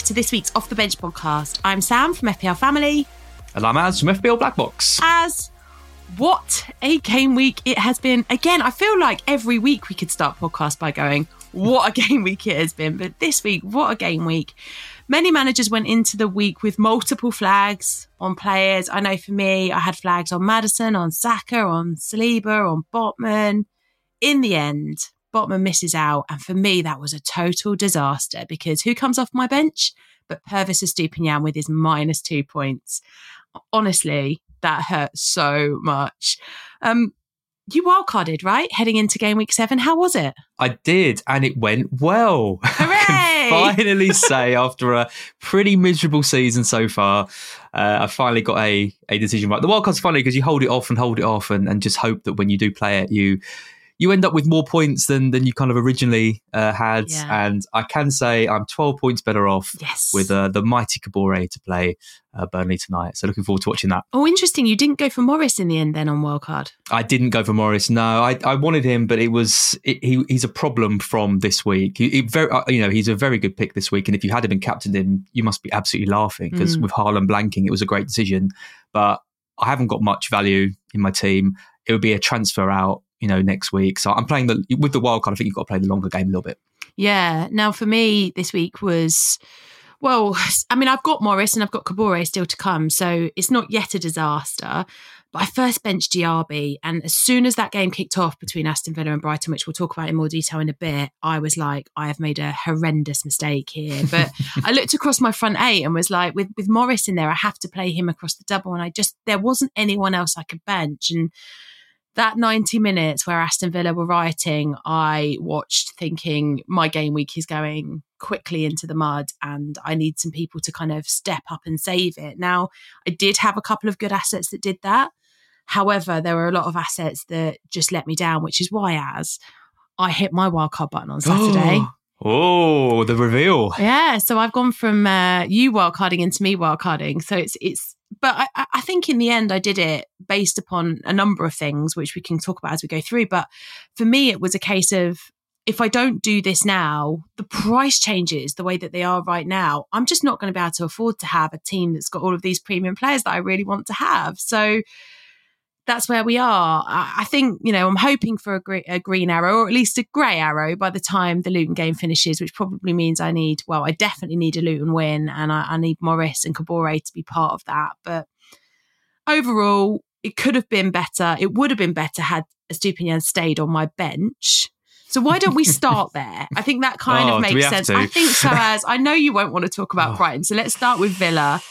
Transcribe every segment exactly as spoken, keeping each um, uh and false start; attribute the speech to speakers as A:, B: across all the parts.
A: to this week's Off the Bench podcast. I'm Sam from F P L Family.
B: And I'm Az from F P L Black Box.
A: Az, what a game week it has been. Again, I feel like every week we could start podcast by going, what a game week it has been. But this week, what a game week. Many managers went into the week with multiple flags on players. I know for me, I had flags on Maddison, on Saka, on Saliba, on Botman. In the end, Botman misses out. And for me, that was a total disaster because who comes off my bench? But Pervis Estupiñán with his minus two points. Honestly, that hurt so much. Um, you wildcarded, right? Heading into game week seven. How was it?
B: I did, and it went well.
A: Hooray!
B: I can finally say, after a pretty miserable season so far, uh, I finally got a, a decision right. The wildcard's funny because you hold it off and hold it off and, and just hope that when you do play it, you you end up with more points than, than you kind of originally uh, had.
A: Yeah.
B: And I can say I'm twelve points better off
A: Yes.
B: with uh, the mighty Kabore to play uh, Burnley tonight. So looking forward to watching that.
A: Oh, interesting. You didn't go for Morris in the end then on wildcard.
B: I didn't go for Morris. No, I, I wanted him, but it was it, he. He's a problem from this week. He, he very, you know, he's a very good pick this week. And if you had him and captained him, you must be absolutely laughing because
A: Mm.
B: with Haaland blanking, it was a great decision. But I haven't got much value in my team. It would be a transfer out, you know, next week. So I'm playing the with the wild card. I think you've got to play the longer game a little bit.
A: Yeah. Now for me, this week was, well, I mean, I've got Morris and I've got Kabore still to come. So it's not yet a disaster. But I first benched D R B. And as soon as that game kicked off between Aston Villa and Brighton, which we'll talk about in more detail in a bit, I was like, I have made a horrendous mistake here. But I looked across my front eight and was like, with, with Morris in there, I have to play him across the double. And I just, there wasn't anyone else I could bench. And that ninety minutes where Aston Villa were rioting, I watched thinking my game week is going quickly into the mud and I need some people to kind of step up and save it. Now, I did have a couple of good assets that did that. However, there were a lot of assets that just let me down, which is why, as I hit my wildcard button on Saturday.
B: Oh, the reveal.
A: Yeah, so I've gone from uh, you wildcarding into me wildcarding. So it's it's, but I, I think in the end I did it based upon a number of things, which we can talk about as we go through. But for me, it was a case of if I don't do this now, the price changes the way that they are right now. I'm just not going to be able to afford to have a team that's got all of these premium players that I really want to have. So that's where we are. I think, you know, I'm hoping for a, gre- a green arrow or at least a grey arrow by the time the Luton game finishes, which probably means I need, well, I definitely need a Luton win and I, I need Morris and Kabore to be part of that. But overall, it could have been better. It would have been better had Estupiñán stayed on my bench. So why don't we start there? I think that kind
B: Oh,
A: of
B: do we
A: makes
B: have
A: sense.
B: to?
A: I think so, as I know you won't want to talk about
B: Oh.
A: Brighton. So let's start with Villa.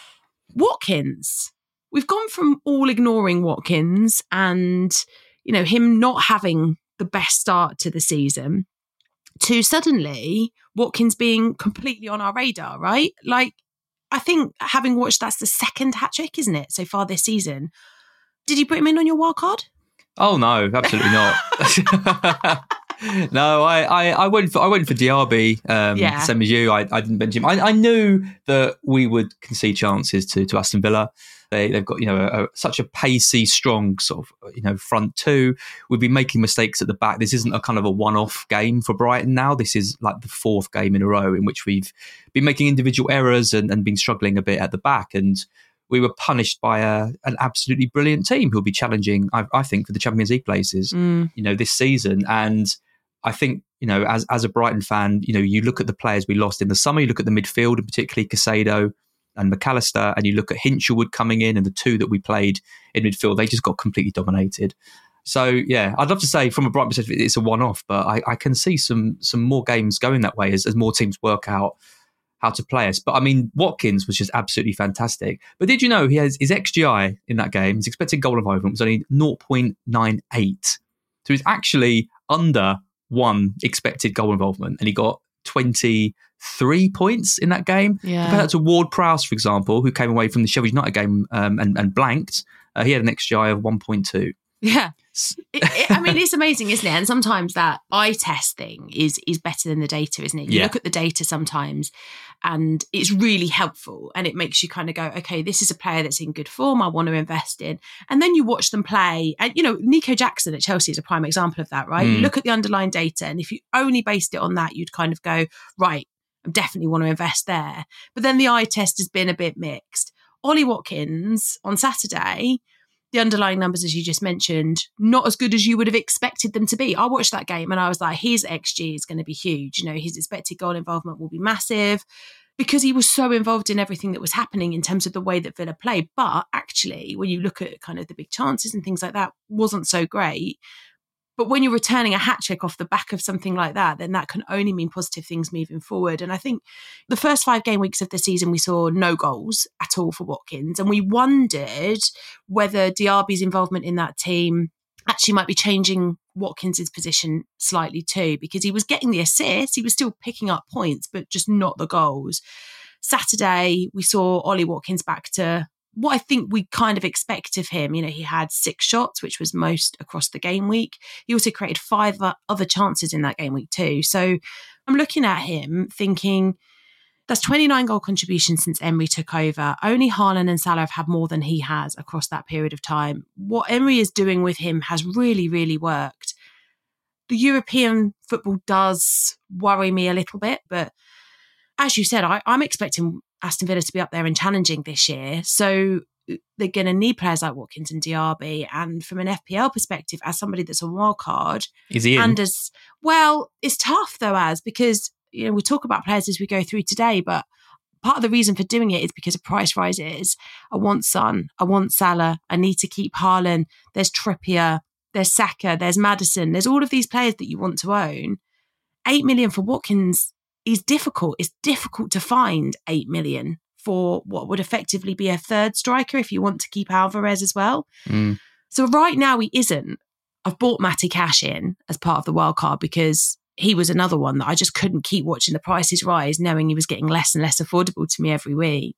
A: Watkins. We've gone from all ignoring Watkins and, you know, him not having the best start to the season to suddenly Watkins being completely on our radar, right? Like, I think having watched, that's the second hat-trick, isn't it, so far this season? Did you put him in on your wild card?
B: Oh no, absolutely not. No, I, I, I went for I went for D R B. Um,
A: Yeah.
B: Same as you. I, I didn't bench him. I, I knew that we would concede chances to, to Aston Villa. They, they've got, you know, a, a, such a pacey, strong sort of, you know, front two. We've been making mistakes at the back. This isn't a kind of a one-off game for Brighton now. This is like the fourth game in a row in which we've been making individual errors and, and been struggling a bit at the back. And we were punished by a, an absolutely brilliant team who'll be challenging, I, I think, for the Champions League places,
A: Mm.
B: you know, this season. And I think, you know, as as a Brighton fan, you know, you look at the players we lost in the summer, you look at the midfield, and particularly Caicedo and McAllister, and you look at Hinchelwood coming in and the two that we played in midfield, they just got completely dominated. So, yeah, I'd love to say from a Brighton perspective, it's a one-off, but I, I can see some some more games going that way as, as more teams work out how to play us. But I mean, Watkins was just absolutely fantastic. But did you know he has his X G I in that game, his expected goal involvement was only zero point nine eight. So he's actually under one expected goal involvement, and he got twenty-three points in that game.
A: Yeah.
B: Compare that to Ward Prowse, for example, who came away from the Sheffield United game um, and, and blanked. Uh, he had an X G I of one point two.
A: Yeah. It, it, I mean, it's amazing, isn't it? And sometimes that eye test thing is is better than the data, isn't it? You
B: Yeah.
A: look at the data sometimes and it's really helpful and it makes you kind of go, okay, this is a player that's in good form, I want to invest in. And then you watch them play. And, you know, Nico Jackson at Chelsea is a prime example of that, right?
B: Mm.
A: You look at the underlying data and if you only based it on that, you'd kind of go, right, I definitely want to invest there. But then the eye test has been a bit mixed. Ollie Watkins on Saturday, the underlying numbers, as you just mentioned, not as good as you would have expected them to be. I watched that game and I was like, his X G is going to be huge. You know, his expected goal involvement will be massive because he was so involved in everything that was happening in terms of the way that Villa played. But actually, when you look at kind of the big chances and things like that, wasn't so great. But when you're returning a hat-trick off the back of something like that, then that can only mean positive things moving forward. And I think the first five game weeks of the season, we saw no goals at all for Watkins. And we wondered whether Diaby's involvement in that team actually might be changing Watkins' position slightly too, because he was getting the assists, he was still picking up points, but just not the goals. Saturday, we saw Ollie Watkins back to what I think we kind of expect of him. You know, he had six shots, which was most across the game week. He also created five other chances in that game week too. So I'm looking at him thinking that's twenty-nine goal contributions since Emery took over. Only Haaland and Salah have had more than he has across that period of time. What Emery is doing with him has really, really worked. The European football does worry me a little bit, but as you said, I, I'm expecting Aston Villa to be up there and challenging this year. So they're going to need players like Watkins and Diaby. And from an F P L perspective, as somebody that's on wild card,
B: is he in?
A: And as well, it's tough though, as because, you know, we talk about players as we go through today, but part of the reason for doing it is because of price rises. I want Son, I want Salah, I need to keep Haaland. There's Trippier, there's Saka, there's Maddison. There's all of these players that you want to own. Eight million for Watkins is difficult. It's difficult to find eight million for what would effectively be a third striker if you want to keep Alvarez as well.
B: Mm.
A: So right now he isn't. I've bought Matty Cash in as part of the wild card because he was another one that I just couldn't keep watching the prices rise, knowing he was getting less and less affordable to me every week.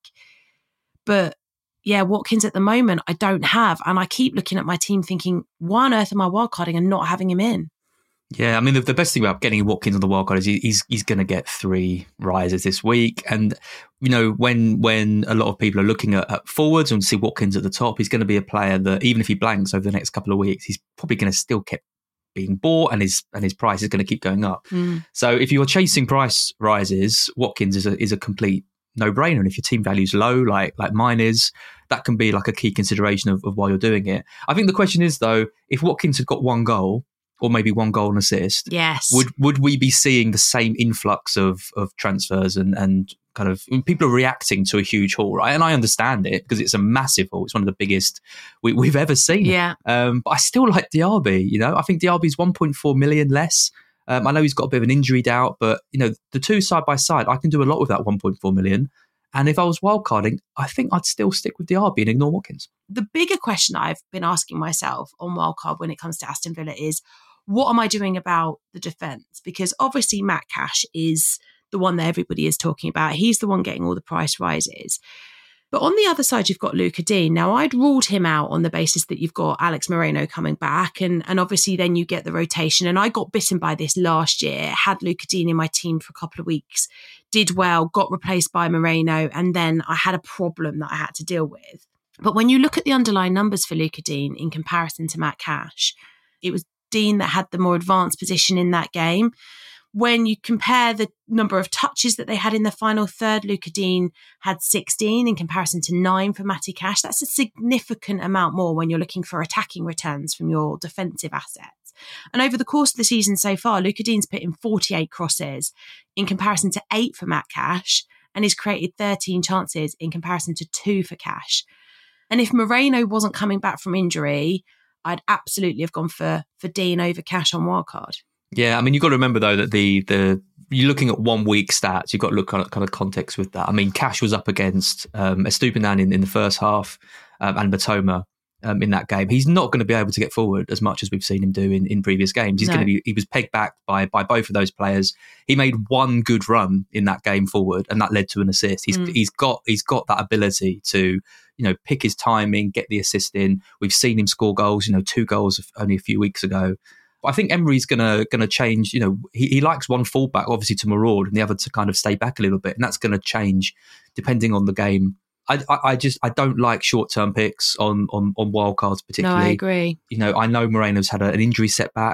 A: But yeah, Watkins at the moment, I don't have. And I keep looking at my team thinking, why on earth am I wildcarding and not having him in?
B: Yeah, I mean, the, the best thing about getting Watkins on the wildcard is he, he's he's going to get three rises this week. And, you know, when when a lot of people are looking at, at forwards and see Watkins at the top, he's going to be a player that even if he blanks over the next couple of weeks, he's probably going to still keep being bought and his and his price is going to keep going up.
A: Mm.
B: So if you're chasing price rises, Watkins is a, is a complete no-brainer. And if your team value's low, like like mine is, that can be like a key consideration of, of why you're doing it. I think the question is, though, if Watkins had got one goal, or maybe one goal and assist,
A: yes,
B: would would we be seeing the same influx of of transfers and and kind of I mean, people are reacting to a huge haul, right? And I understand it because it's a massive haul. It's one of the biggest we, we've ever seen.
A: Yeah.
B: Um, but I still like Diaby. You know, I think Diaby's one point four million less. Um, I know he's got a bit of an injury doubt, but you know, the two side by side, I can do a lot with that one point four million. And if I was wildcarding, I think I'd still stick with Diaby and ignore Watkins.
A: The bigger question I've been asking myself on wildcard when it comes to Aston Villa is, what am I doing about the defence? Because obviously Matt Cash is the one that everybody is talking about. He's the one getting all the price rises. But on the other side, you've got Lucas Digne. Now, I'd ruled him out on the basis that you've got Alex Moreno coming back. And, and obviously then you get the rotation. And I got bitten by this last year, had Lucas Digne in my team for a couple of weeks, did well, got replaced by Moreno. And then I had a problem that I had to deal with. But when you look at the underlying numbers for Lucas Digne in comparison to Matt Cash, it was Dean that had the more advanced position in that game. When you compare the number of touches that they had in the final third, Lucas Digne had sixteen in comparison to nine for Matty Cash. That's a significant amount more when you're looking for attacking returns from your defensive assets. And over the course of the season so far, Lucas Digne's put in forty-eight crosses in comparison to eight for Matt Cash, and he's created thirteen chances in comparison to two for Cash. And if Moreno wasn't coming back from injury, I'd absolutely have gone for for Dean over Cash on wildcard.
B: Yeah, I mean, you've got to remember, though, that the the you're looking at one week stats. You've got to look at kind of context with that. I mean, Cash was up against um, Estupiñán in, in the first half um, and Matoma um, in that game. He's not going to be able to get forward as much as we've seen him do in, in previous games. He's no. going to be. He was pegged back by by both of those players. He made one good run in that game forward, and that led to an assist. He's mm. he's got he's got that ability to, you know, pick his timing, get the assist in. We've seen him score goals, you know, two goals only a few weeks ago. But I think Emery's gonna gonna change. You know, he, he likes one fullback obviously to maraud and the other to kind of stay back a little bit, and that's going to change depending on the game. I, I, I just I don't like short term picks on on on wildcards particularly.
A: No, I agree.
B: You know, I know Moreno's had a, an injury setback,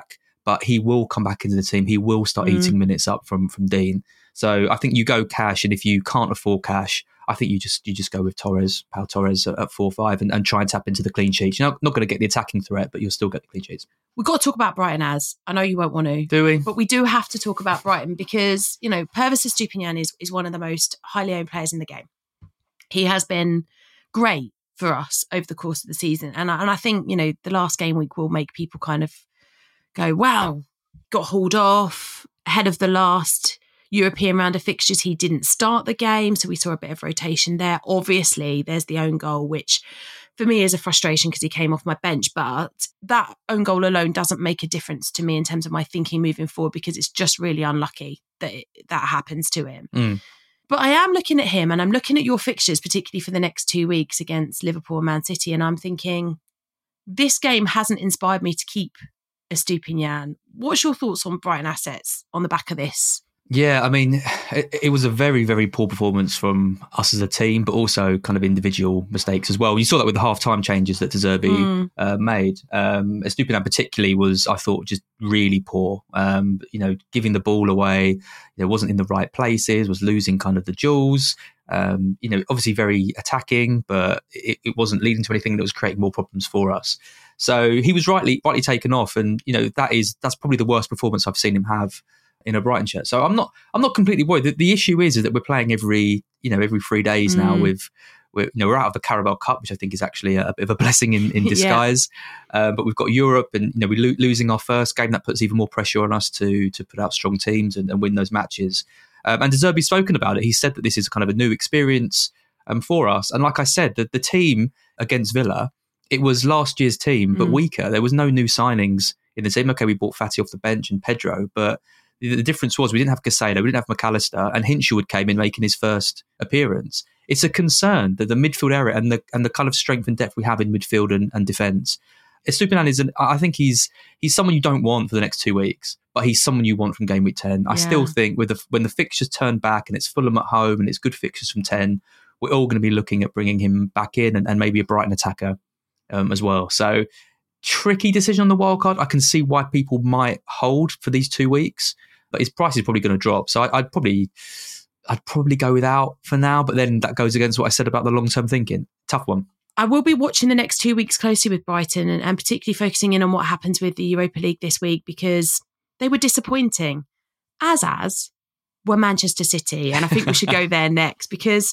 B: but he will come back into the team. He will start mm. eating minutes up from from Dean. So I think you go cash, and if you can't afford cash, I think you just you just go with Torres, Pau Torres at, at four five, and, and try and tap into the clean sheets. You're not, not going to get the attacking threat, but you'll still get the clean sheets.
A: We've got to talk about Brighton, as I know you won't want to.
B: Do we?
A: But we do have to talk about Brighton because, you know, Pervis Estupiñán is, is one of the most highly owned players in the game. He has been great for us over the course of the season. And I, and I think, you know, the last game week will make people kind of go, wow, got hauled off ahead of the last European round of fixtures. He didn't start the game, so we saw a bit of rotation there. Obviously, there's the own goal, which for me is a frustration because he came off my bench, but that own goal alone doesn't make a difference to me in terms of my thinking moving forward, because it's just really unlucky that it, that happens to him.
B: Mm.
A: But I am looking at him, and I'm looking at your fixtures, particularly for the next two weeks against Liverpool and Man City, and I'm thinking, this game hasn't inspired me to keep Estupiñán. What's your thoughts on Brighton assets on the back of this?
B: Yeah, I mean, it, it was a very, very poor performance from us as a team, but also kind of individual mistakes as well. You saw that with the half-time changes that De Zerbi mm. uh, made. Um, Estupiñán particularly was, I thought, just really poor. Um, you know, giving the ball away, you know, wasn't in the right places, was losing kind of the duels. Um, you know, obviously very attacking, but it, it wasn't leading to anything that was creating more problems for us. So he was rightly rightly taken off, and you know that is that's probably the worst performance I've seen him have in a Brighton shirt. So I'm not I'm not completely worried. The, the issue is, is that we're playing every you know every three days now. Mm. With we're, you know we're out of the Carabao Cup, which I think is actually a, a bit of a blessing in, in disguise. yeah. uh, but we've got Europe, and you know we're lo- losing our first game. That puts even more pressure on us to to put out strong teams and, and win those matches. Um, and De Zerbi's spoken about it. He said that this is kind of a new experience um, for us. And like I said, the, the team against Villa, it was last year's team, but mm. weaker. There was no new signings in the team. Okay, we brought Fati off the bench and Pedro, but the, the difference was we didn't have Caicedo, we didn't have McAllister, and Hinshelwood came in making his first appearance. It's a concern that the midfield area and the and the kind of strength and depth we have in midfield and, and defence. Estupiñán is, an, I think he's he's someone you don't want for the next two weeks, but he's someone you want from game week ten. I yeah. still think with the, when the fixtures turn back and it's Fulham at home and it's good fixtures from ten, we're all going to be looking at bringing him back in and, and maybe a Brighton attacker um, as well. So tricky decision on the wild card. I can see why people might hold for these two weeks, but his price is probably going to drop. So I, I'd probably I'd probably go without for now. But then that goes against what I said about the long term thinking. Tough one.
A: I will be watching the next two weeks closely with Brighton and, and particularly focusing in on what happens with the Europa League this week, because they were disappointing, as as were Manchester City. And I think we should go there next because,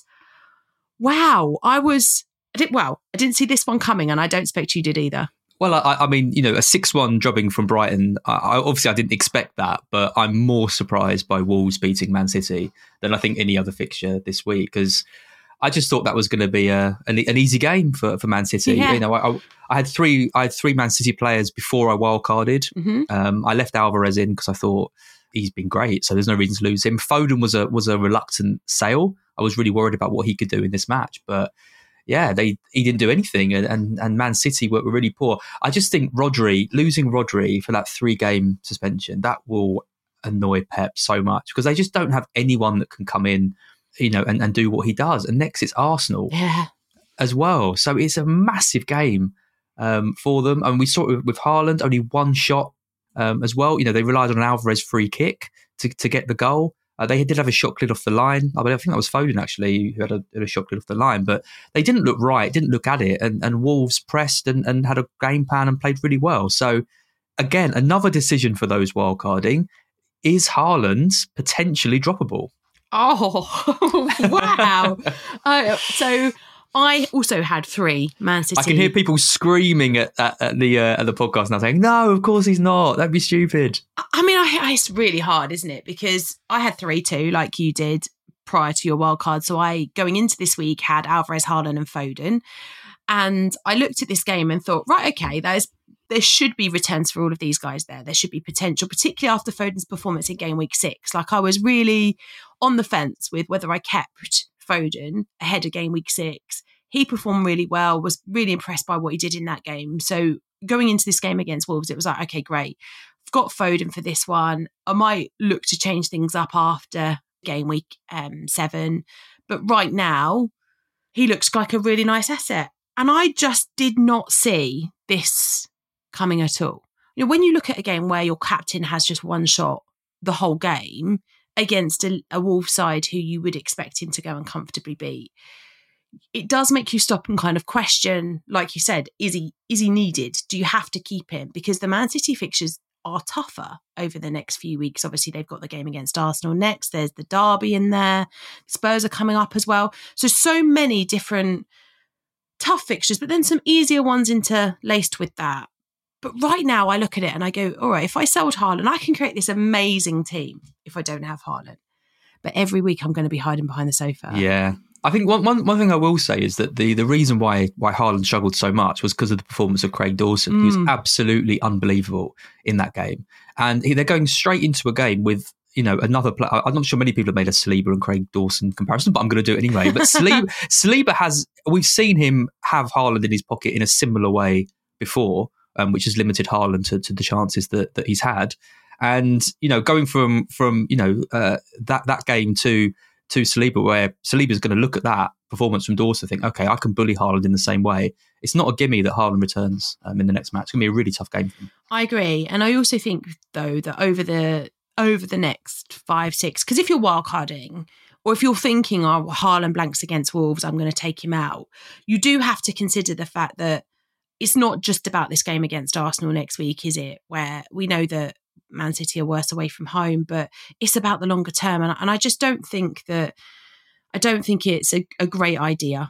A: wow, I was, I did, well, I didn't see this one coming, and I don't expect you did either.
B: Well, I, I mean, you know, a six one drubbing from Brighton, I, I, obviously I didn't expect that, but I'm more surprised by Wolves beating Man City than I think any other fixture this week, because I just thought that was going to be a, an, an easy game for, for Man City.
A: Yeah.
B: You know, I, I had three I had three Man City players before I wildcarded.
A: Mm-hmm.
B: Um, I left Alvarez in because I thought he's been great, so there's no reason to lose him. Foden was a was a reluctant sale. I was really worried about what he could do in this match, but yeah, they he didn't do anything, and and, and Man City were, were really poor. I just think Rodri losing Rodri for that three game suspension, that will annoy Pep so much, because they just don't have anyone that can come in, you know, and, and do what he does. And next it's Arsenal
A: yeah.
B: as well. So it's a massive game um, for them. And we saw it with, with Haaland, only one shot um, as well. You know, they relied on an Alvarez free kick to, to get the goal. Uh, they did have a shot cleared off the line. I, mean, I think that was Foden, actually, who had a, had a shot cleared off the line. But they didn't look right, didn't look at it. And, and Wolves pressed and, and had a game plan and played really well. So, again, another decision for those wildcarding. Is Haaland potentially droppable?
A: Oh, wow. uh, so I also had three Man City.
B: I can hear people screaming at, at, at the uh, at the podcast now saying, no, of course he's not. That'd be stupid.
A: I mean, I, I, it's really hard, isn't it? Because I had three too, like you did prior to your wild card. So I, going into this week, had Alvarez, Haaland and Foden. And I looked at this game and thought, right, okay, that is, there should be returns for all of these guys there. There should be potential, particularly after Foden's performance in game week six. Like, I was really on the fence with whether I kept Foden ahead of game week six. He performed really well, was really impressed by what he did in that game. So going into this game against Wolves, it was like, okay, great. I've got Foden for this one. I might look to change things up after game week um, seven. But right now, he looks like a really nice asset. And I just did not see this coming at all. you know, when you look at a game where your captain has just one shot the whole game against a, a Wolves side who you would expect him to go and comfortably beat, it does make you stop and kind of question, like you said, is he is he needed? Do you have to keep him? Because the Man City fixtures are tougher over the next few weeks. Obviously, they've got the game against Arsenal next. There's the derby in there. Spurs are coming up as well. So, so many different tough fixtures, but then some easier ones interlaced with that. But right now, I look at it and I go, all right, if I sold Haaland, I can create this amazing team if I don't have Haaland. But every week, I'm going to be hiding behind the sofa.
B: Yeah. I think one, one, one thing I will say is that the, the reason why why Haaland struggled so much was because of the performance of Craig Dawson. Mm. He was absolutely unbelievable in that game. And he, they're going straight into a game with, you know, another player. I'm not sure many people have made a Saliba and Craig Dawson comparison, but I'm going to do it anyway. But Saliba, Saliba has, we've seen him have Haaland in his pocket in a similar way before, um, which has limited Haaland to, to the chances that, that he's had. And, you know, going from, from you know, uh, that, that game to, to Saliba, where Saliba's going to look at that performance from Dawson and think, okay, I can bully Haaland in the same way. It's not a gimme that Haaland returns um, in the next match. It's going to be a really tough game for him.
A: I agree. And I also think, though, that over the over the next five, six, because if you're wildcarding, or if you're thinking, oh, Haaland blanks against Wolves, I'm going to take him out, you do have to consider the fact that it's not just about this game against Arsenal next week, is it? Where we know that Man City are worse away from home, but it's about the longer term. And, and I just don't think that, I don't think it's a, a great idea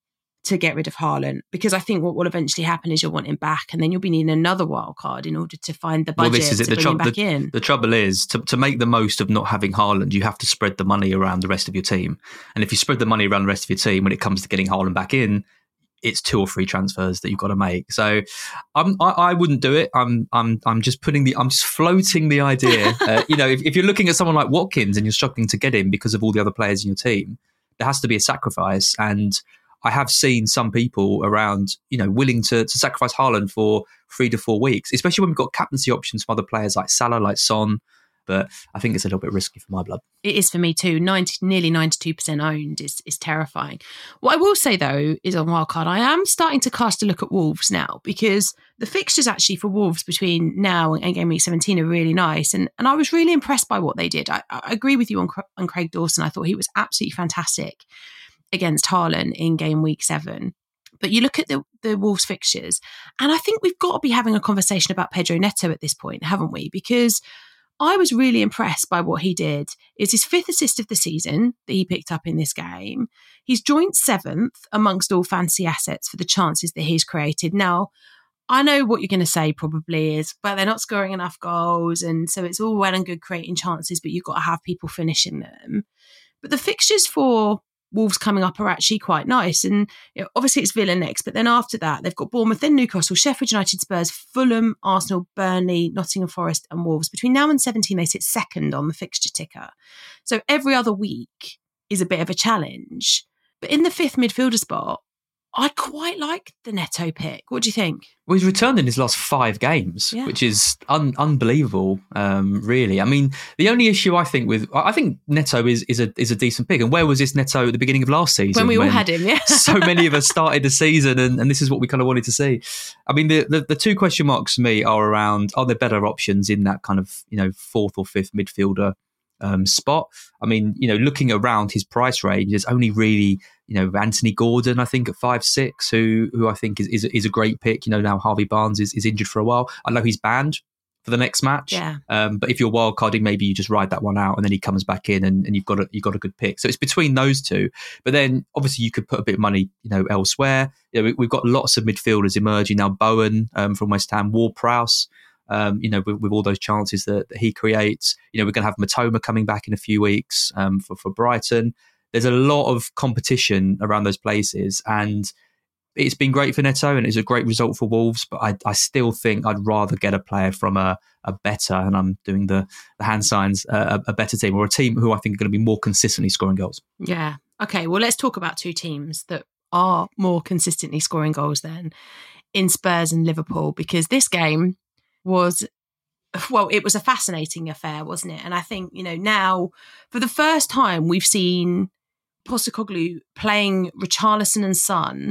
A: to get rid of Haaland, because I think what will eventually happen is you'll want him back, and then you'll be needing another wild card in order to find the budget well, this is it. to the bring tr- him back
B: the,
A: in.
B: The trouble is, to, to make the most of not having Haaland, you have to spread the money around the rest of your team. And if you spread the money around the rest of your team, when it comes to getting Haaland back in, it's two or three transfers that you've got to make. So I'm, I, I wouldn't do it. I'm, I'm, I'm just putting the, I'm just floating the idea. uh, you know, if, if you're looking at someone like Watkins and you're struggling to get him because of all the other players in your team, there has to be a sacrifice. And I have seen some people around, you know, willing to, to sacrifice Haaland for three to four weeks, especially when we've got captaincy options from other players like Salah, like Son. But I think it's a little bit risky for my blood.
A: It is for me too. ninety, nearly ninety-two percent owned is, is terrifying. What I will say, though, is on wildcard, I am starting to cast a look at Wolves now, because the fixtures actually for Wolves between now and game week seventeen are really nice. And, and I was really impressed by what they did. I, I agree with you on, on Craig Dawson. I thought he was absolutely fantastic against Haaland in game week seven. But you look at the, the Wolves fixtures, and I think we've got to be having a conversation about Pedro Neto at this point, haven't we? Because I was really impressed by what he did. It's his fifth assist of the season that he picked up in this game. He's joint seventh amongst all fantasy assets for the chances that he's created. Now, I know what you're going to say probably is, but they're not scoring enough goals, and so it's all well and good creating chances, but you've got to have people finishing them. But the fixtures for Wolves coming up are actually quite nice. And you know, obviously it's Villa next, but then after that, they've got Bournemouth, then Newcastle, Sheffield United, Spurs, Fulham, Arsenal, Burnley, Nottingham Forest and Wolves. Between now and seventeen, they sit second on the fixture ticker. So every other week is a bit of a challenge. But in the fifth midfielder spot, I quite like the Neto pick. What do you think?
B: Well, he's returned in his last five games, yeah. which is un- unbelievable, um, really. I mean, the only issue I think with... I think Neto is is a is a decent pick. And where was this Neto at the beginning of last season?
A: When we all when had him, yeah.
B: so many of us started the season, and, and this is what we kind of wanted to see. I mean, the, the, the two question marks for me are around, are there better options in that kind of, you know, fourth or fifth midfielder um, spot? I mean, you know, looking around his price range, there's only really... You know, Anthony Gordon, I think at five six, who who I think is, is is a great pick. You know, now Harvey Barnes is, is injured for a while. I know he's banned for the next match.
A: Yeah.
B: Um, but if you're wildcarding, maybe you just ride that one out and then he comes back in and, and you've got a you've got a good pick. So it's between those two. But then obviously you could put a bit of money, you know, elsewhere. You know, we, we've got lots of midfielders emerging now. Bowen um, from West Ham, Ward-Prowse. Um, you know, with, with all those chances that, that he creates. You know, we're going to have Matoma coming back in a few weeks um, for for Brighton. There's a lot of competition around those places, and it's been great for Neto and it's a great result for Wolves, but I, I still think I'd rather get a player from a, a better, and I'm doing the, the hand signs, uh, a, a better team, or a team who I think are going to be more consistently scoring goals.
A: Yeah. Okay, well, let's talk about two teams that are more consistently scoring goals then, in Spurs and Liverpool, because this game was... Well, it was a fascinating affair, wasn't it? And I think, you know, now for the first time we've seen Postecoglou playing Richarlison and Son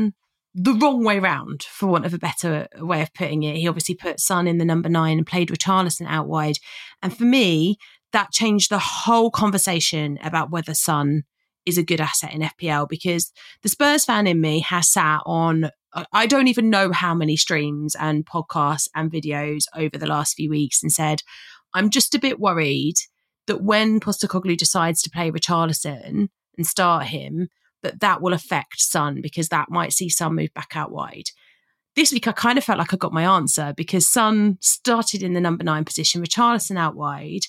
A: the wrong way round, for want of a better way of putting it. He obviously put Son in the number nine and played Richarlison out wide. And for me, that changed the whole conversation about whether Son is a good asset in F P L, because the Spurs fan in me has sat on, I don't even know how many streams and podcasts and videos over the last few weeks and said, I'm just a bit worried that when Postecoglou decides to play Richarlison and start him, that that will affect Son, because that might see Son move back out wide. This week, I kind of felt like I got my answer, because Son started in the number nine position, Richarlison out wide.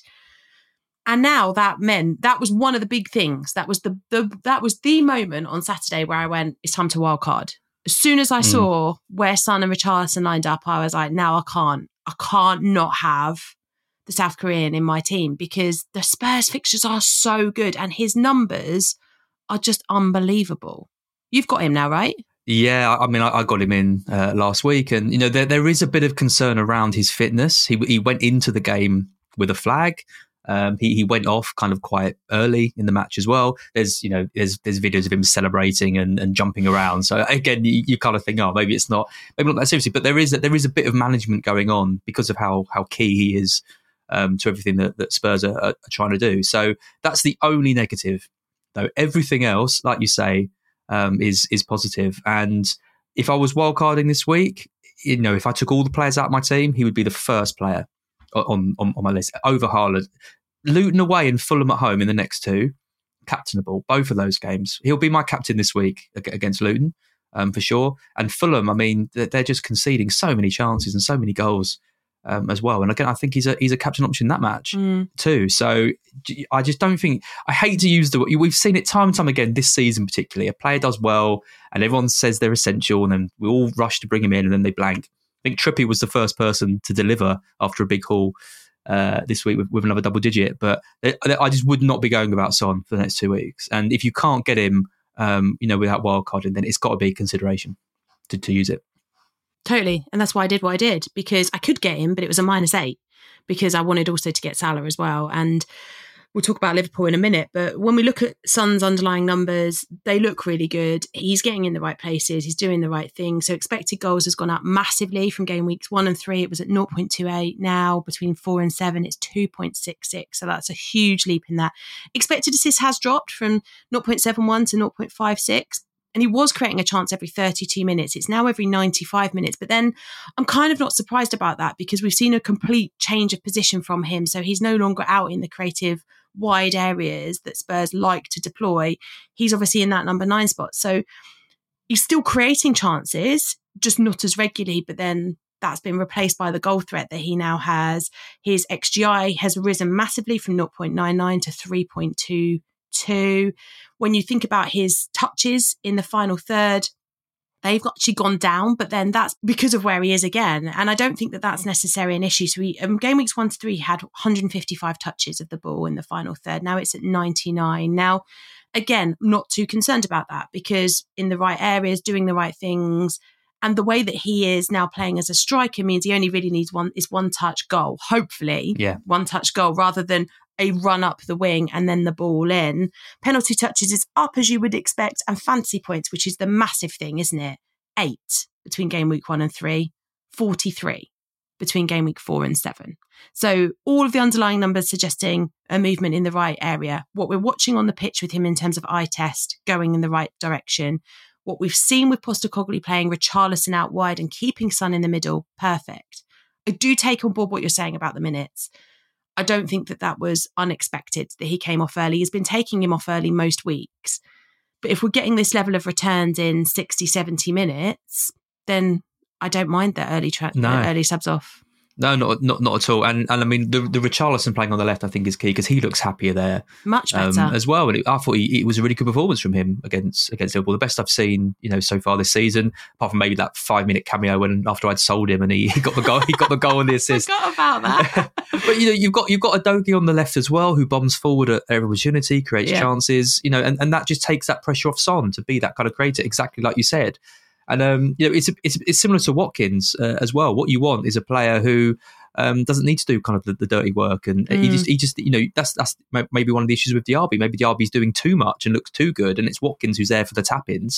A: And now that meant, that was one of the big things. That was the, the that was the moment on Saturday where I went, it's time to wildcard. As soon as I mm. saw where Son and Richarlison lined up, I was like, no, I can't. I can't not have the South Korean in my team, because the Spurs fixtures are so good and his numbers are just unbelievable. You've got him now, right?
B: Yeah, I mean, I, I got him in uh, last week, and you know there there is a bit of concern around his fitness. He he went into the game with a flag. Um, he he went off kind of quite early in the match as well. There's you know there's there's videos of him celebrating and, and jumping around. So again, you, you kind of think, oh, maybe it's not maybe not that seriously, but there is there is a bit of management going on because of how how key he is um, to everything that, that Spurs are, are trying to do. So that's the only negative. Though everything else, like you say, um, is is positive. And if I was wildcarding this week, you know, if I took all the players out of my team, he would be the first player on on, on my list over Haaland. Luton away and Fulham at home in the next two, captainable, both of those games. He'll be my captain this week against Luton, um, for sure. And Fulham, I mean, they're just conceding so many chances and so many goals. Um, as well, and again, I think he's a he's a captain option in that match mm. too. So I just don't think I hate to use the we've seen it time and time again this season, particularly a player does well and everyone says they're essential, and then we all rush to bring him in and then they blank. I think Trippier was the first person to deliver after a big haul uh, this week with, with another double digit, but I just would not be going without Son for the next two weeks. And if you can't get him, um, you know, without wildcarding, then it's got to be a consideration to to use it.
A: Totally. And that's why I did what I did, because I could get him, but it was a minus eight, because I wanted also to get Salah as well. And we'll talk about Liverpool in a minute. But when we look at Son's underlying numbers, they look really good. He's getting in the right places. He's doing the right thing. So expected goals has gone up massively from game weeks one and three. It was at zero point two eight. Now between four and seven, it's two point six six. So that's a huge leap in that. Expected assists has dropped from zero point seven one to zero point five six. And he was creating a chance every thirty-two minutes. It's now every ninety-five minutes. But then I'm kind of not surprised about that, because we've seen a complete change of position from him. So he's no longer out in the creative wide areas that Spurs like to deploy. He's obviously in that number nine spot. So he's still creating chances, just not as regularly. But then that's been replaced by the goal threat that he now has. His X G I has risen massively from zero point nine nine to three point two two. When you think about his touches in the final third, they've actually gone down, but then that's because of where he is again. And I don't think that that's necessarily an issue. So we, um, game weeks one to three, he had one hundred fifty-five touches of the ball in the final third. Now it's at ninety-nine. Now, again, not too concerned about that, because in the right areas, doing the right things, and the way that he is now playing as a striker means he only really needs one is one touch goal, hopefully,
B: yeah.
A: one touch goal, rather than a run up the wing and then the ball in. Penalty touches is up as you would expect, and fantasy points, which is the massive thing, isn't it? Eight between game week one and three, forty-three between game week four and seven. So all of the underlying numbers suggesting a movement in the right area. What we're watching on the pitch with him in terms of eye test going in the right direction. What we've seen with Postecoglou playing Richarlison out wide and keeping Son in the middle, perfect. I do take on board what you're saying about the minutes. I don't think that that was unexpected, that he came off early. He's been taking him off early most weeks. But if we're getting this level of returns in sixty, seventy minutes, then I don't mind the early tra-
B: no.
A: the early subs off.
B: No, not not not at all. And and I mean, the the Richarlison playing on the left, I think, is key, because he looks happier there,
A: much better
B: um, as well. And it, I thought he, it was a really good performance from him against against Liverpool, the best I've seen, you know, so far this season. Apart from maybe that five minute cameo when after I'd sold him and he, he got the goal, he got the goal and the assist.
A: I forgot about that.
B: But you know, you've got you've got a Dogi on the left as well, who bombs forward at every opportunity, creates yeah. chances, you know, and, and that just takes that pressure off Son to be that kind of creator, exactly like you said. And um, you know, it's it's it's similar to Watkins uh, as well. What you want is a player who um, doesn't need to do kind of the, the dirty work, and mm. he just he just you know that's that's maybe one of the issues with Diaby. Maybe Diaby's doing too much and looks too good, and it's Watkins who's there for the tap-ins.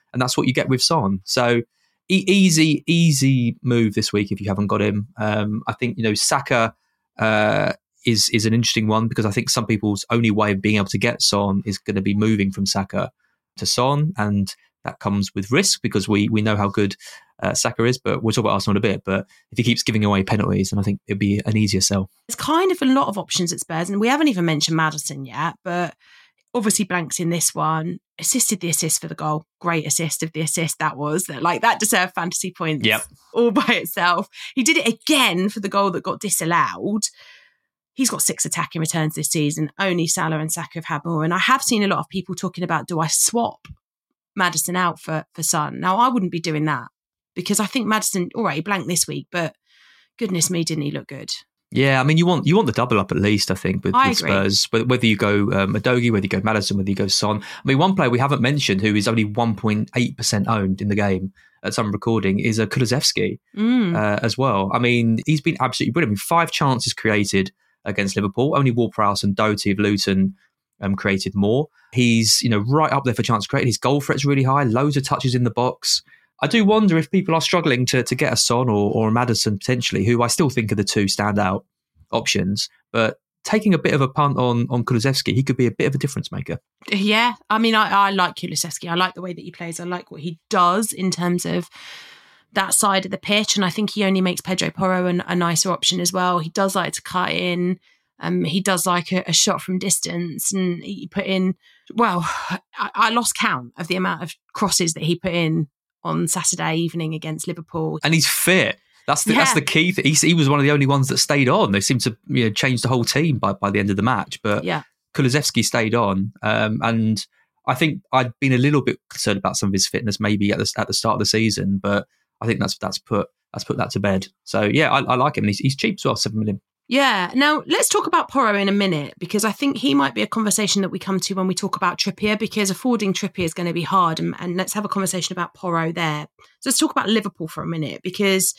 B: and that's what you get with Son. So e- easy, easy move this week if you haven't got him. Um, I think, you know, Saka uh, is is an interesting one because I think some people's only way of being able to get Son is going to be moving from Saka to Son, and that comes with risk because we we know how good uh, Saka is, but we'll talk about Arsenal in a bit. But if he keeps giving away penalties, then I think it'd be an easier sell.
A: There's kind of a lot of options at Spurs, and we haven't even mentioned Maddison yet, but obviously blanks in this one. Assisted the assist for the goal. Great assist of the assist that was. That like that deserved fantasy points
B: yep.
A: all by itself. He did it again for the goal that got disallowed. He's got six attacking returns this season. Only Salah and Saka have had more. And I have seen a lot of people talking about, do I swap Maddison out for, for Son? Now, I wouldn't be doing that because I think Maddison, all right, he blanked this week, but goodness me, didn't he look good?
B: Yeah, I mean, you want you want the double up at least, I think, with,
A: I
B: with
A: agree.
B: Spurs. Whether you go um, Udogie, whether you go Maddison, whether you go Son. I mean, one player we haven't mentioned who is only one point eight percent owned in the game at some recording is a uh, Kulusevski
A: mm.
B: uh, as well. I mean, he's been absolutely brilliant. I mean, five chances created against Liverpool. Only Ward-Prowse and Doty of Luton um, created more. He's, you know, right up there for chance created. His goal threat's really high. Loads of touches in the box. I do wonder if people are struggling to to get a Son or, or a Maddison potentially, who I still think are the two standout options. But taking a bit of a punt on on Kulusevski, he could be a bit of a difference maker.
A: Yeah, I mean, I, I like Kulusevski. I like the way that he plays. I like what he does in terms of that side of the pitch, and I think he only makes Pedro Porro an, a nicer option as well. He does like to cut in. Um, he does like a, a shot from distance, and he put in. Well, I, I lost count of the amount of crosses that he put in on Saturday evening against Liverpool,
B: and he's fit. That's the, yeah. that's the key thing. He, he was one of the only ones that stayed on. They seemed to, you know, change the whole team by, by the end of the match. But
A: yeah.
B: Kulusevski stayed on, um, and I think I'd been a little bit concerned about some of his fitness maybe at the at the start of the season, but I think that's that's put that's put that to bed. So yeah, I, I like him. He's, he's cheap as well, seven million.
A: Yeah. Now let's talk about Porro in a minute, because I think he might be a conversation that we come to when we talk about Trippier, because affording Trippier is going to be hard, and, and let's have a conversation about Porro there. So let's talk about Liverpool for a minute, because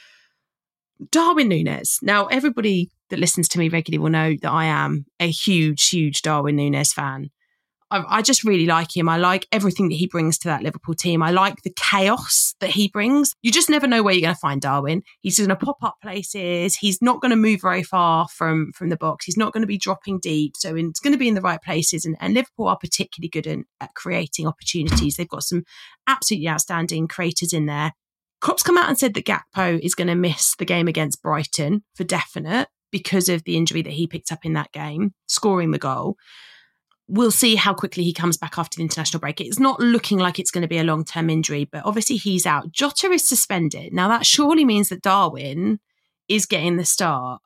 A: Darwin Núñez. Now, everybody that listens to me regularly will know that I am a huge, huge Darwin Núñez fan. I, I just really like him. I like everything that he brings to that Liverpool team. I like the chaos that he brings. You just never know where you're going to find Darwin. He's going to pop up places. He's not going to move very far from, from the box. He's not going to be dropping deep. So it's going to be in the right places. And, and Liverpool are particularly good in, at creating opportunities. They've got some absolutely outstanding creators in there. Klopp's come out and said that Gakpo is going to miss the game against Brighton for definite because of the injury that he picked up in that game, scoring the goal. We'll see how quickly he comes back after the international break. It's not looking like it's going to be a long-term injury, but obviously he's out. Jota is suspended. Now, that surely means that Darwin is getting the start.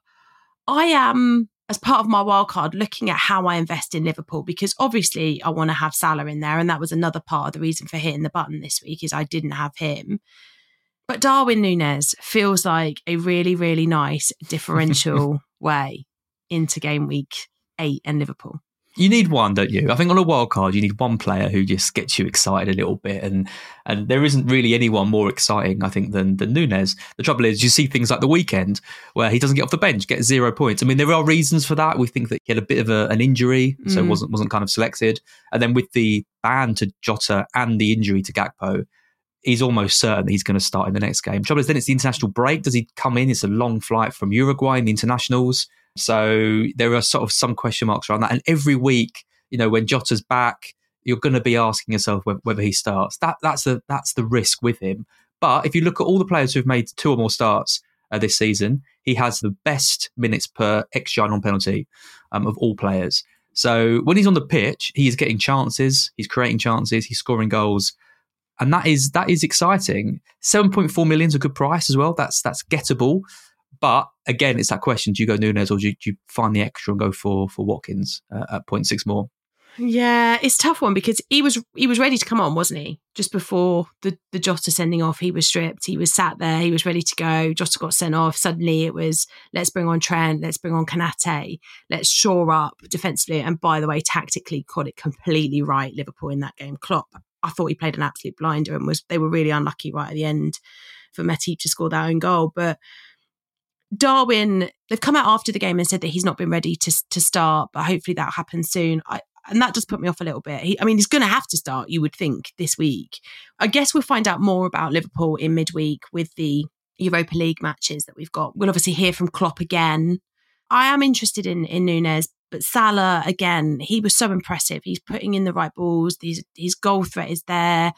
A: I am, as part of my wildcard, looking at how I invest in Liverpool, because obviously I want to have Salah in there, and that was another part of the reason for hitting the button this week, is I didn't have him. But Darwin Núñez feels like a really, really nice differential way into game week eight and Liverpool.
B: You need one, don't you? I think on a wild card, you need one player who just gets you excited a little bit. And and there isn't really anyone more exciting, I think, than, than Núñez. The trouble is, you see things like the weekend where he doesn't get off the bench, gets zero points. I mean, there are reasons for that. We think that he had a bit of a, an injury, so mm. wasn't wasn't kind of selected. And then with the ban to Jota and the injury to Gakpo, he's almost certain that he's going to start in the next game. The trouble is, then it's the international break. Does he come in? It's a long flight from Uruguay in the internationals. So there are sort of some question marks around that. And every week, you know, when Jota's back, you're going to be asking yourself whether, whether he starts. That That's the that's the risk with him. But if you look at all the players who've made two or more starts uh, this season, he has the best minutes per X G on penalty um, of all players. So when he's on the pitch, he is getting chances, he's creating chances, he's scoring goals. And that is that is exciting. seven point four million is a good price as well. That's that's gettable. But again, it's that question: do you go Núñez, or do you, do you find the extra and go for for Watkins uh, at zero point six more?
A: Yeah, it's a tough one, because he was he was ready to come on, wasn't he? Just before the the Jota sending off, he was stripped. He was sat there. He was ready to go. Jota got sent off. Suddenly, it was let's bring on Trent. Let's bring on Kanate. Let's shore up defensively. And by the way, tactically, got it completely right. Liverpool in that game. Klopp, I thought he played an absolute blinder, and was they were really unlucky right at the end for Matip to score their own goal. But Darwin, they've come out after the game and said that he's not been ready to to start, but hopefully that happens soon. I, And that does put me off a little bit. He, I mean, he's going to have to start, you would think, this week. I guess we'll find out more about Liverpool in midweek with the Europa League matches that we've got. We'll obviously hear from Klopp again. I am interested in, in Núñez, but Salah, again, he was so impressive. He's putting in the right balls. His, his goal threat is there.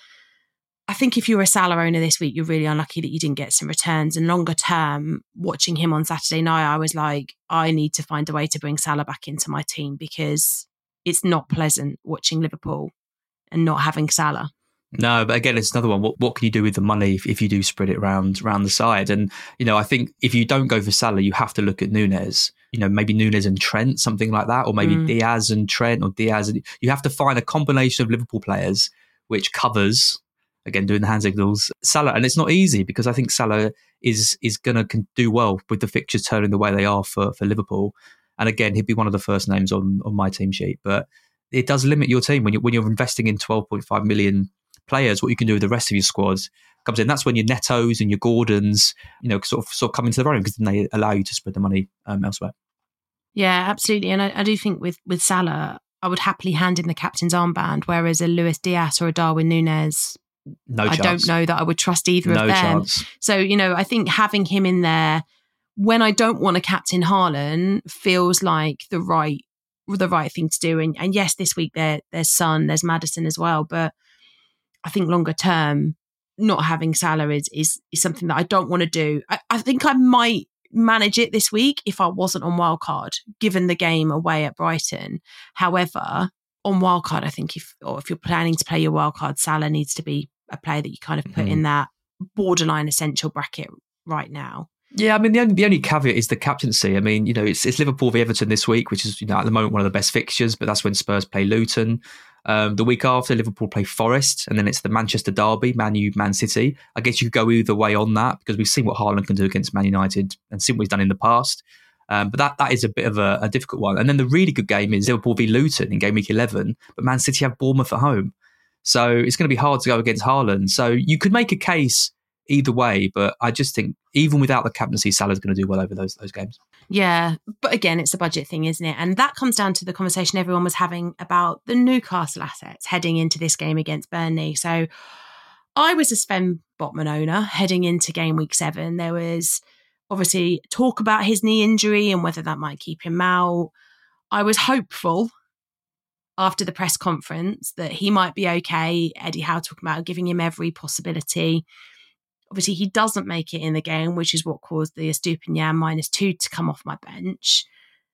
A: I think if you're a Salah owner this week, you're really unlucky that you didn't get some returns. And longer term, watching him on Saturday night, I was like, I need to find a way to bring Salah back into my team because it's not pleasant watching Liverpool and not having Salah.
B: No, but again, it's another one. What what can you do with the money if, if you do spread it around around the side? And, you know, I think if you don't go for Salah, you have to look at Núñez. You know, maybe Núñez and Trent, something like that, or maybe mm. Diaz and Trent or Diaz. And you have to find a combination of Liverpool players which covers, again, doing the hand signals, Salah. And it's not easy because I think Salah is is going to do well with the fixtures turning the way they are for, for Liverpool. And again, he'd be one of the first names on, on my team sheet. But it does limit your team when, you, when you're investing in twelve point five million players. What you can do with the rest of your squad comes in. That's when your Netos and your Gordons, you know, sort of sort of come into their own because then they allow you to spread the money um, elsewhere.
A: Yeah, absolutely. And I, I do think with, with Salah, I would happily hand in the captain's armband, whereas a Luis Diaz or a Darwin Núñez,
B: no
A: I
B: chance.
A: don't know that I would trust either
B: no
A: of them.
B: Chance.
A: So, you know, I think having him in there when I don't want to captain Haaland feels like the right the right thing to do. And, and yes, this week there there's Son, there's Maddison as well, but I think longer term, not having Salah is is, is something that I don't want to do. I, I think I might manage it this week if I wasn't on wildcard, given the game away at Brighton. However, on wildcard, I think if or if you're planning to play your wildcard, Salah needs to be a player that you kind of put mm-hmm. in that borderline essential bracket right now.
B: Yeah, I mean, the only the only caveat is the captaincy. I mean, you know, it's it's Liverpool v Everton this week, which is, you know, at the moment one of the best fixtures, but that's when Spurs play Luton. Um, the week after, Liverpool play Forest, and then it's the Manchester derby, Man U, Man City. I guess you could go either way on that because we've seen what Haaland can do against Man United and seen what he's done in the past. Um, but that that is a bit of a, a difficult one. And then the really good game is Liverpool v Luton in game week eleven, but Man City have Bournemouth at home. So it's going to be hard to go against Haaland. So you could make a case either way, but I just think even without the captaincy, Salah's going to do well over those those games.
A: Yeah, but again, it's a budget thing, isn't it? And that comes down to the conversation everyone was having about the Newcastle assets heading into this game against Burnley. So I was a Sven Botman owner heading into game week seven. There was obviously talk about his knee injury and whether that might keep him out. I was hopeful after the press conference that he might be okay. Eddie Howe talking about giving him every possibility. Obviously, he doesn't make it in the game, which is what caused the Estupiñán minus two to come off my bench.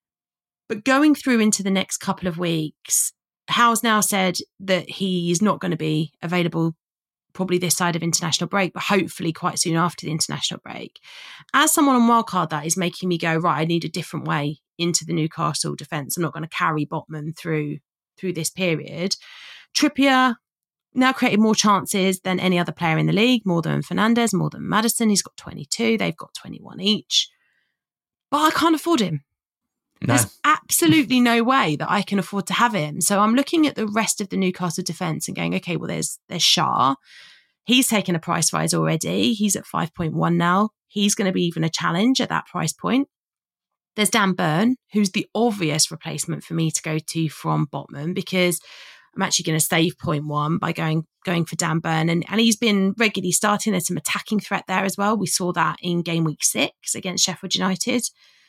A: But going through into the next couple of weeks, Howe's now said that he's not going to be available probably this side of international break, but hopefully quite soon after the international break. As someone on wildcard, that is making me go, right, I need a different way into the Newcastle defence. I'm not going to carry Botman through, through this period. Trippier now created more chances than any other player in the league, more than Fernandes, more than Maddison. He's got twenty-two. They've got twenty-one each. But I can't afford him. No. There's absolutely no way that I can afford to have him. So I'm looking at the rest of the Newcastle defence and going, okay, well, there's there's Shah. He's taken a price rise already. He's at five point one now. He's going to be even a challenge at that price point. There's Dan Burn, who's the obvious replacement for me to go to from Botman, because I'm actually going to save point one by going going for Dan Burn. And, and he's been regularly starting. There's some attacking threat there as well. We saw that in game week six against Sheffield United.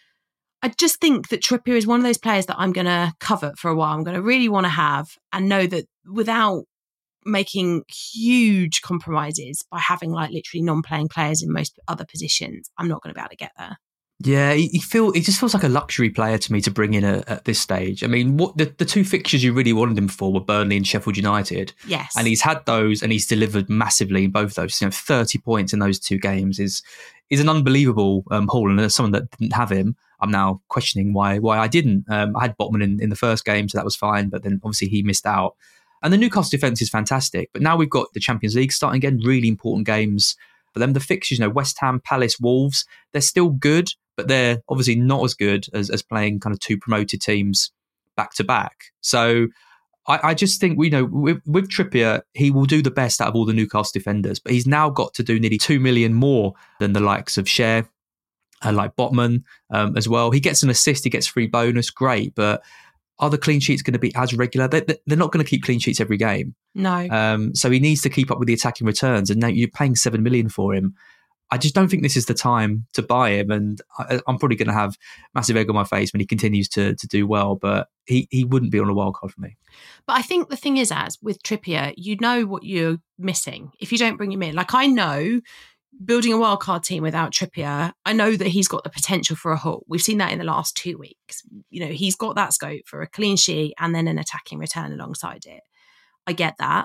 A: I just think that Trippier is one of those players that I'm going to covet for a while. I'm going to really want to have and know that without making huge compromises by having like literally non-playing players in most other positions, I'm not going to be able to get there.
B: Yeah, he, he feel he just feels like a luxury player to me to bring in a, at this stage. I mean, what the, the two fixtures you really wanted him for were Burnley and Sheffield United.
A: Yes,
B: and he's had those, and he's delivered massively in both those. You know, thirty points in those two games is is an unbelievable um, haul. And as someone that didn't have him, I'm now questioning why why I didn't. Um, I had Botman in, in the first game, so that was fine. But then obviously he missed out. And the Newcastle defence is fantastic. But now we've got the Champions League starting again. Really important games for them. The fixtures, you know, West Ham, Palace, Wolves, they're still good, but they're obviously not as good as, as playing kind of two promoted teams back to back. So I, I just think, you know, with, with Trippier, he will do the best out of all the Newcastle defenders, but he's now got to do nearly two million more than the likes of Cher and like Botman um, as well. He gets an assist, he gets free bonus, great, but are the clean sheets going to be as regular? They're, they're not going to keep clean sheets every game.
A: No.
B: Um, so he needs to keep up with the attacking returns. And now you're paying seven million for him. I just don't think this is the time to buy him. And I, I'm probably going to have massive egg on my face when he continues to to do well. But he, he wouldn't be on a wild card for me.
A: But I think the thing is, as with Trippier, you know what you're missing if you don't bring him in. Like, I know building a wildcard team without Trippier, I know that he's got the potential for a haul. We've seen that in the last two weeks. You know, he's got that scope for a clean sheet and then an attacking return alongside it. I get that.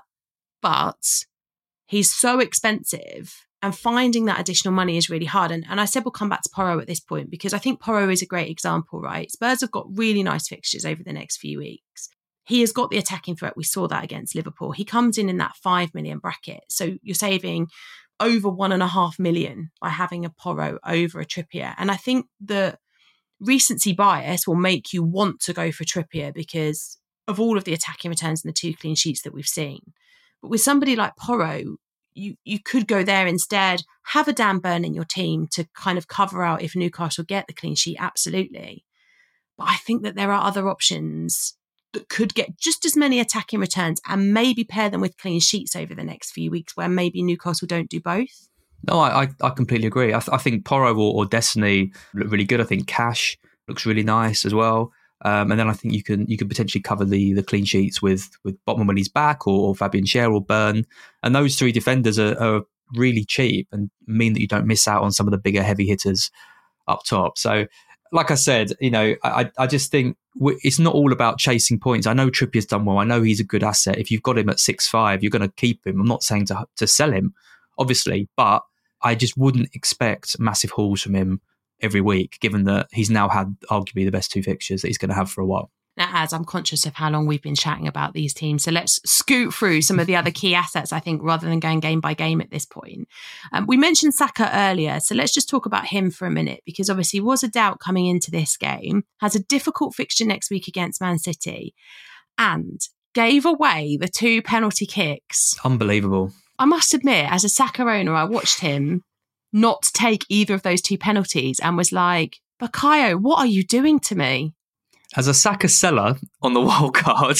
A: But he's so expensive and finding that additional money is really hard. And, and I said we'll come back to Porro at this point because I think Porro is a great example, right? Spurs have got really nice fixtures over the next few weeks. He has got the attacking threat. We saw that against Liverpool. He comes in in that five million bracket. So you're saving over one and a half million by having a Porro over a Trippier. And I think the recency bias will make you want to go for Trippier because of all of the attacking returns and the two clean sheets that we've seen. But with somebody like Porro, you, you could go there instead, have a Dan Burn in your team to kind of cover out if Newcastle get the clean sheet, absolutely. But I think that there are other options that could get just as many attacking returns and maybe pair them with clean sheets over the next few weeks where maybe Newcastle don't do both.
B: No, I, I completely agree. I, th- I think Porro or, or Destiny look really good. I think Cash looks really nice as well. Um, and then I think you can you can potentially cover the the clean sheets with with Botman when he's back, or, or Fabian Schär or Burn. And those three defenders are, are really cheap and mean that you don't miss out on some of the bigger heavy hitters up top. So, like I said, you know, I I just think it's not all about chasing points. I know Trippier's done well. I know he's a good asset. If you've got him at six five, you're going to keep him. I'm not saying to to sell him, obviously, but I just wouldn't expect massive hauls from him every week, given that he's now had arguably the best two fixtures that he's going to have for a while.
A: Now, as I'm conscious of how long we've been chatting about these teams, so let's scoot through some of the other key assets, I think, rather than going game by game at this point. Um, we mentioned Saka earlier, so let's just talk about him for a minute, because obviously was a doubt coming into this game, has a difficult fixture next week against Man City, and gave away the two penalty kicks.
B: Unbelievable.
A: I must admit, as a Saka owner, I watched him not take either of those two penalties and was like, Bukayo, what are you doing to me?
B: As a Saka seller on the wild card,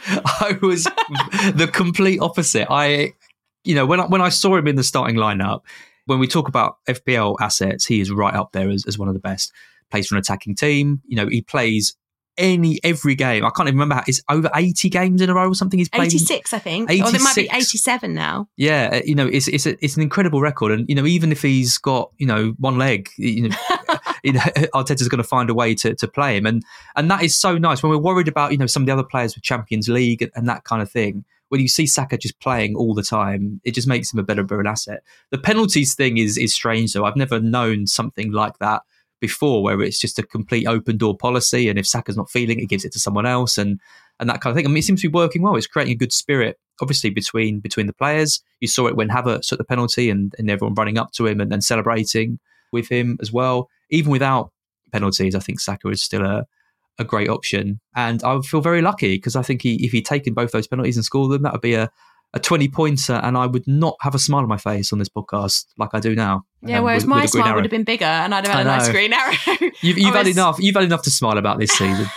B: I was the complete opposite. I, you know, when I, when I saw him in the starting lineup, when we talk about F P L assets, he is right up there as, as one of the best. Plays for an attacking team. You know, he plays any every game. I can't even remember how it's over eighty games in a row or something. He's played
A: eighty-six, I think.
B: eighty-six.
A: Or there might be eighty-seven now.
B: Yeah, you know, it's it's a, it's an incredible record, and you know, even if he's got you know one leg, you know, you know Arteta's going to find a way to to play him, and and that is so nice. When we're worried about you know some of the other players with Champions League and, and that kind of thing, when you see Saka just playing all the time, it just makes him a better, better asset. The penalties thing is is strange though. I've never known something like that before, where it's just a complete open door policy, and if Saka's not feeling it, he gives it to someone else, and and that kind of thing. I mean, it seems to be working well. It's creating a good spirit, obviously, between between the players. You saw it when Havertz took the penalty, and, and everyone running up to him and, and celebrating with him as well. Even without penalties, I think Saka is still a, a great option, and I would feel very lucky because I think he, if he'd taken both those penalties and scored them, that would be a a twenty pointer, and I would not have a smile on my face on this podcast like I do now.
A: Yeah,
B: um,
A: whereas
B: with,
A: my
B: with
A: smile
B: arrow.
A: would have been bigger, and I'd have had a nice green arrow.
B: You've, you've
A: was,
B: had enough. You've had enough to smile about this season.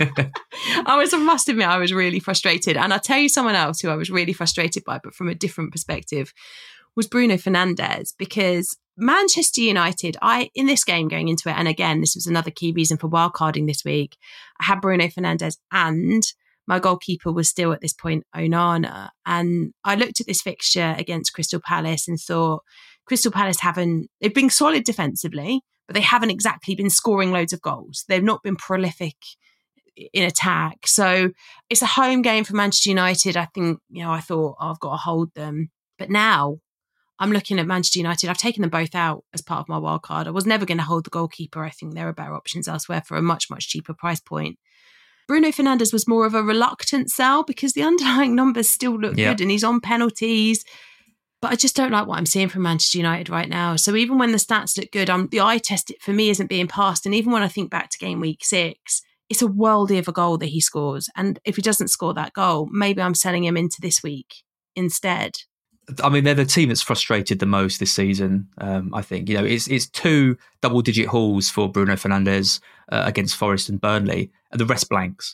A: I was, I must admit, I was really frustrated, and I'll tell you someone else who I was really frustrated by, but from a different perspective, was Bruno Fernandes, because Manchester United, I in this game going into it, and again, this was another key reason for wildcarding this week. I had Bruno Fernandes and my goalkeeper was still at this point Onana. And I looked at this fixture against Crystal Palace and thought, Crystal Palace haven't, they've been solid defensively, but they haven't exactly been scoring loads of goals. They've not been prolific in attack. So it's a home game for Manchester United. I think, you know, I thought, oh, I've got to hold them. But now I'm looking at Manchester United. I've taken them both out as part of my wild card. I was never going to hold the goalkeeper. I think there are better options elsewhere for a much, much cheaper price point. Bruno Fernandes was more of a reluctant sell because the underlying numbers still look
B: yeah.
A: good and he's on penalties. But I just don't like what I'm seeing from Manchester United right now. So even when the stats look good, um, the eye test for me isn't being passed. And even when I think back to game week six, it's a worldie of a goal that he scores. And if he doesn't score that goal, maybe I'm selling him into this week instead.
B: I mean, they're the team that's frustrated the most this season. Um, I think, you know, it's it's two double-digit hauls for Bruno Fernandes uh, against Forest and Burnley, and the rest blanks.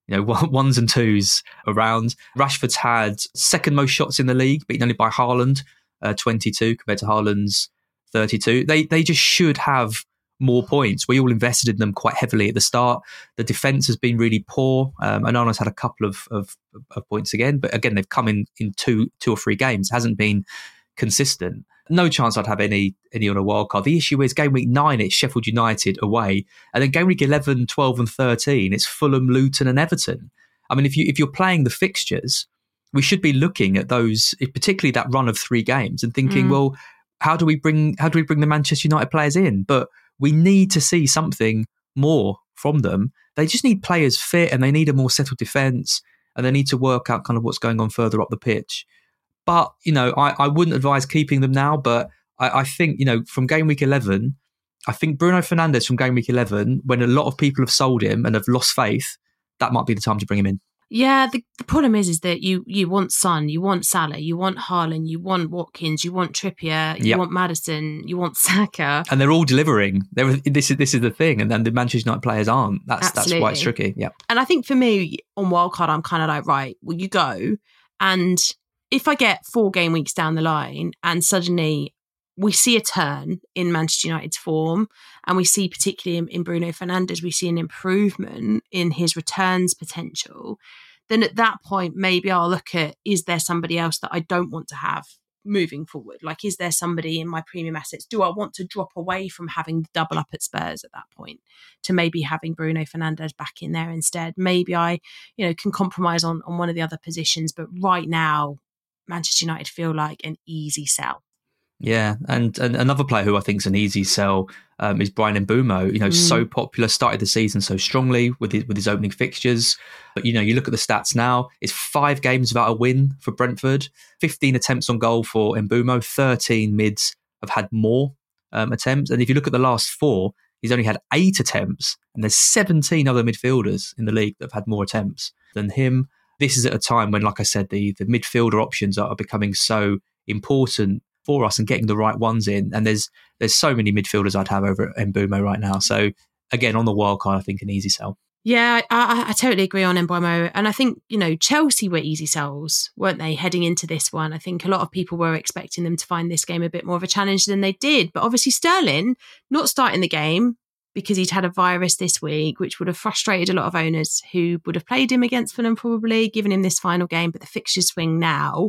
B: you know, ones and twos around. Rashford's had second most shots in the league, beaten only by Haaland, uh, twenty-two compared to Haaland's thirty-two. They they just should have more points. We all invested in them quite heavily at the start. The defence has been really poor. Um, Onana's had a couple of, of, of points again, but again, they've come in in two two or three games. It hasn't been consistent. No chance I'd have any any on a wild card. The issue is game week nine, it's Sheffield United away, and then game week eleven, twelve, and thirteen, it's Fulham, Luton, and Everton. I mean, if you if you're playing the fixtures, we should be looking at those, particularly that run of three games, and thinking, mm. well, how do we bring how do we bring the Manchester United players in? But we need to see something more from them. They just need players fit, and they need a more settled defence, and they need to work out kind of what's going on further up the pitch. But, you know, I, I wouldn't advise keeping them now, but I, I think, you know, from game week eleven, I think Bruno Fernandes from game week eleven, when a lot of people have sold him and have lost faith, that might be the time to bring him in.
A: Yeah, the, the problem is is that you you want Son, you want Salah, you want Haaland, you want Watkins, you want Trippier, you yep. want Maddison, you want Saka,
B: and they're all delivering. They're, this is this is the thing, and then the Manchester United players aren't. That's Absolutely. That's why it's tricky. Yeah,
A: and I think for me on wildcard, I'm kind of like, right, well, you go, and if I get four game weeks down the line, and suddenly we see a turn in Manchester United's form, and we see, particularly in, in Bruno Fernandes, we see an improvement in his returns potential, then at that point, maybe I'll look at, is there somebody else that I don't want to have moving forward? Like, is there somebody in my premium assets? Do I want to drop away from having the double up at Spurs at that point to maybe having Bruno Fernandes back in there instead? Maybe I, you know, can compromise on, on one of the other positions, but right now, Manchester United feel like an easy sell.
B: Yeah, and, and another player who I think is an easy sell um, is Bryan Mbeumo. You know, mm. so popular, started the season so strongly with his, with his opening fixtures. But, you know, you look at the stats now, it's five games without a win for Brentford, fifteen attempts on goal for Mbeumo, thirteen mids have had more um, attempts. And if you look at the last four, he's only had eight attempts, and there's seventeen other midfielders in the league that have had more attempts than him. This is at a time when, like I said, the, the midfielder options are becoming so important for us and getting the right ones in. And there's there's so many midfielders I'd have over at Mbeumo right now. So again, on the wild card, I think an easy sell.
A: Yeah, I, I totally agree on Mbeumo. And I think, you know, Chelsea were easy sells, weren't they, heading into this one? I think a lot of people were expecting them to find this game a bit more of a challenge than they did. But obviously Sterling not starting the game because he'd had a virus this week, which would have frustrated a lot of owners who would have played him against Fulham probably, given him this final game. But the fixtures swing now.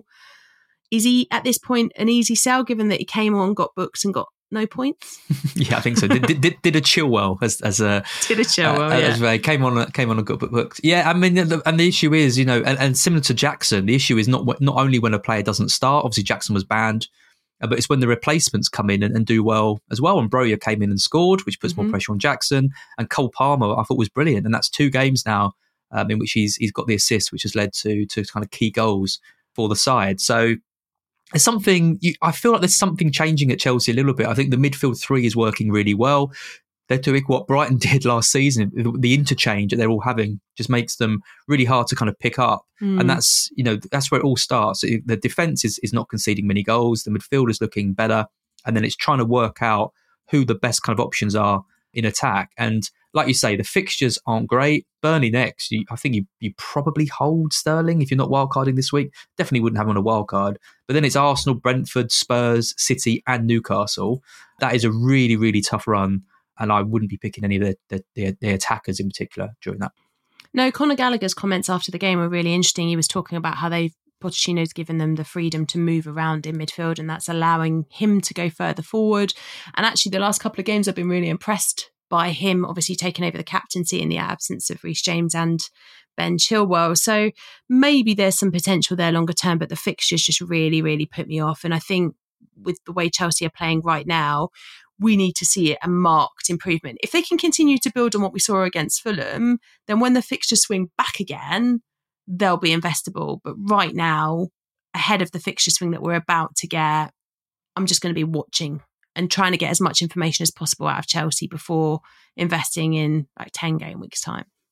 A: Is he, at this point, an easy sell, given that he came on, got booked and got no points?
B: Yeah, I think so. Did, did, did a Chilwell as as a
A: did a Chilwell? Uh, yeah,
B: as they came on came on and got booked. Yeah, I mean, the, and the issue is, you know, and, and similar to Jackson, the issue is not not only when a player doesn't start. Obviously, Jackson was banned, uh, but it's when the replacements come in and, and do well as well. And Broja came in and scored, which puts mm-hmm. more pressure on Jackson. And Cole Palmer, I thought, was brilliant, and that's two games now um, in which he's he's got the assist, which has led to to kind of key goals for the side. So. There's something, you, I feel like there's something changing at Chelsea a little bit. I think the midfield three is working really well. They're doing what Brighton did last season. The, the interchange that they're all having just makes them really hard to kind of pick up. Mm. And that's, you know, that's where it all starts. The defence is, is not conceding many goals. The midfield is looking better. And then it's trying to work out who the best kind of options are in attack. And like you say, the fixtures aren't great. Burnley next. You, I think you you probably hold Sterling if you're not wildcarding this week. Definitely wouldn't have him on a wildcard. But then it's Arsenal, Brentford, Spurs, City and Newcastle. That is a really, really tough run. And I wouldn't be picking any of the, the, the, the attackers in particular during that.
A: No, Conor Gallagher's comments after the game were really interesting. He was talking about how they've Pochettino's given them the freedom to move around in midfield, and that's allowing him to go further forward. And actually, the last couple of games I've been really impressed by him, obviously taking over the captaincy in the absence of Reece James and Ben Chilwell. So maybe there's some potential there longer term, but the fixtures just really, really put me off. And I think with the way Chelsea are playing right now, we need to see a marked improvement. If they can continue to build on what we saw against Fulham, then when the fixtures swing back again, they'll be investable. But right now, ahead of the fixture swing that we're about to get, I'm just going to be watching and trying to get as much information as possible out of Chelsea before investing in like ten game weeks time.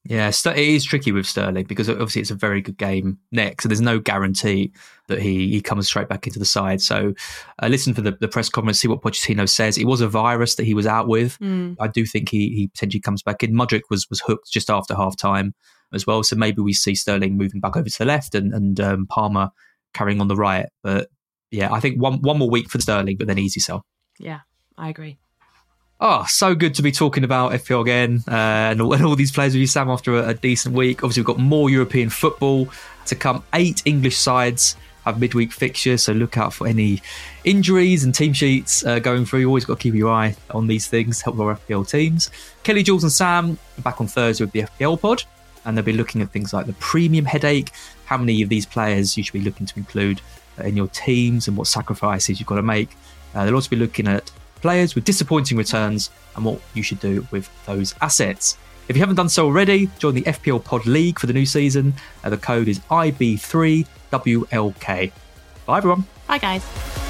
B: Yeah, it is tricky with Sterling because obviously it's a very good game next, and there's no guarantee that he, he comes straight back into the side. So uh, listen for the, the press conference, see what Pochettino says. It was a virus that he was out with. Mm. I do think he he potentially comes back in. Mudryk was was hooked just after half time as well, so maybe we see Sterling moving back over to the left and, and um, Palmer carrying on the right. But yeah, I think one, one more week for Sterling, but then easy sell.
A: Yeah, I agree.
B: Oh, so good to be talking about F P L again uh, and, all, and all these players with you, Sam, after a, a decent week. Obviously, we've got more European football to come. Eight English sides have midweek fixtures, so look out for any injuries and team sheets uh, going through. You always got to keep your eye on these things, help our F P L teams. Kelly, Jules and Sam are back on Thursday with the F P L pod, and they'll be looking at things like the premium headache, how many of these players you should be looking to include in your teams and what sacrifices you've got to make. Uh, they'll also be looking at players with disappointing returns and what you should do with those assets. If you haven't done so already, join the F P L Pod League for the new season. Uh, the code is I B three W L K. Bye, everyone.
A: Bye, guys.